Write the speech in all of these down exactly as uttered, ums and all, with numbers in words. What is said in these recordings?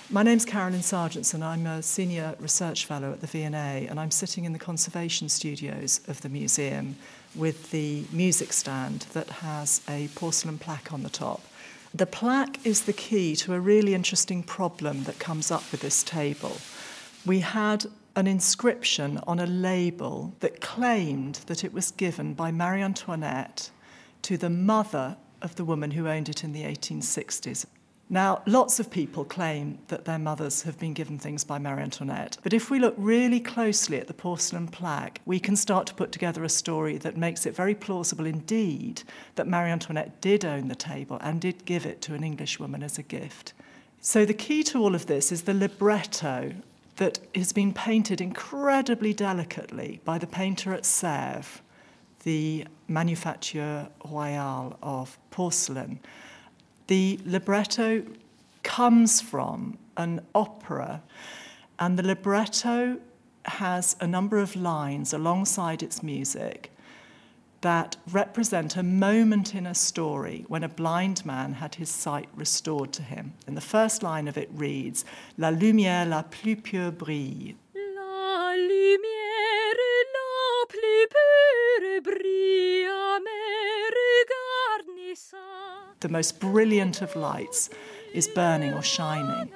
My name's Carolyn Sargentson. I'm a Senior Research Fellow at the V and A, and I'm sitting in the conservation studios of the museum with the music stand that has a porcelain plaque on the top. The plaque is the key to a really interesting problem that comes up with this table. We had an inscription on a label that claimed that it was given by Marie Antoinette to the mother of the woman who owned it in the eighteen sixties. Now, lots of people claim that their mothers have been given things by Marie Antoinette, but if we look really closely at the porcelain plaque, we can start to put together a story that makes it very plausible indeed that Marie Antoinette did own the table and did give it to an Englishwoman as a gift. So the key to all of this is the libretto that has been painted incredibly delicately by the painter at Sèvres, the Manufacture Royale of porcelain. The libretto comes from an opera, and the libretto has a number of lines alongside its music that represent a moment in a story when a blind man had his sight restored to him. And the first line of it reads, La lumière la plus pure brille. La lumière la plus pure brille à mes regards naissants. The most brilliant of lights is burning or shining.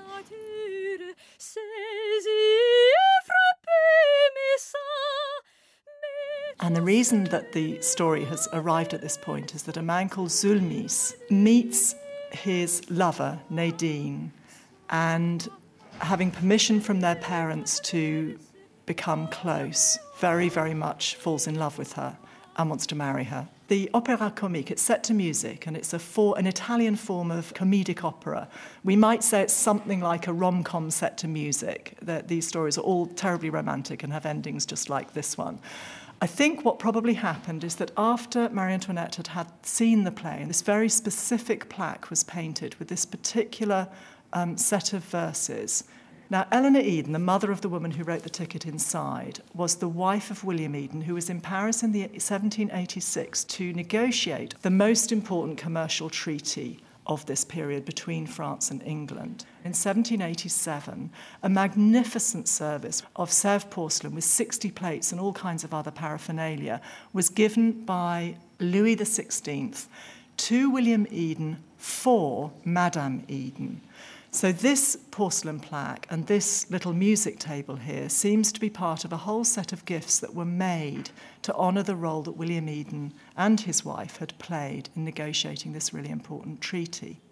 And the reason that the story has arrived at this point is that a man called Zulmis meets his lover, Nadine, and having permission from their parents to become close, very, very much falls in love with her and wants to marry her. The opera comique, it's set to music, and it's a for, an Italian form of comedic opera. We might say it's something like a rom-com set to music. That these stories are all terribly romantic and have endings just like this one. I think what probably happened is that after Marie Antoinette had, had seen the play, this very specific plaque was painted with this particular um, set of verses. Now, Eleanor Eden, the mother of the woman who wrote the ticket inside, was the wife of William Eden, who was in Paris in the seventeen eighty-six to negotiate the most important commercial treaty of this period between France and England. In seventeen eighty-seven, a magnificent service of Sèvres porcelain with sixty plates and all kinds of other paraphernalia was given by Louis the sixteenth to William Eden for Madame Eden. So this porcelain plaque and this little music table here seems to be part of a whole set of gifts that were made to honour the role that William Eden and his wife had played in negotiating this really important treaty.